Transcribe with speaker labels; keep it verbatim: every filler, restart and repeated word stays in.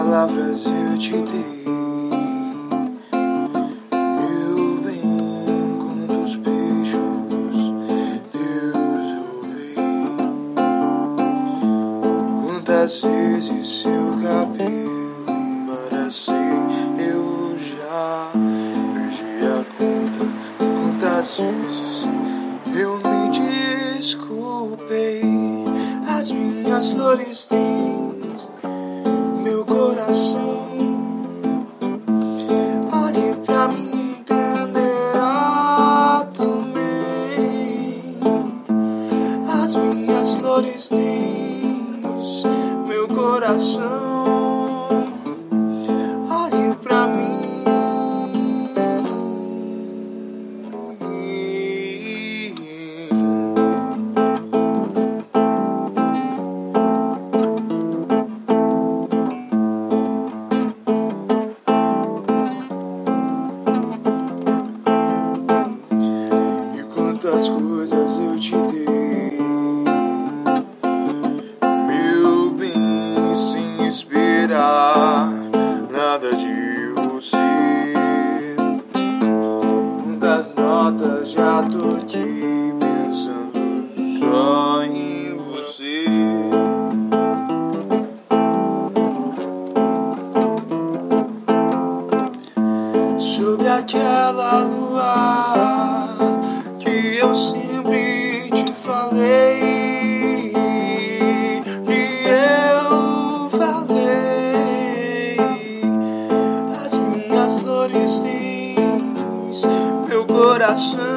Speaker 1: palavras eu te dei, meu bem, quantos beijos Deus roubei, quantas vezes seu cabelo embaracei, eu já perdi a conta, quantas vezes eu me desculpei. As minhas flores têm meu coração, olhe pra mim, entenderá também. As minhas flores têm meu coração, olhe pra mim. Quantas coisas eu te dei, meu bem, sem esperar nada de você. Quantas notas já toquei pensando só em você. Sob aquela lua que eu sempre te falei, que eu falei, as minhas flores têm meu coração.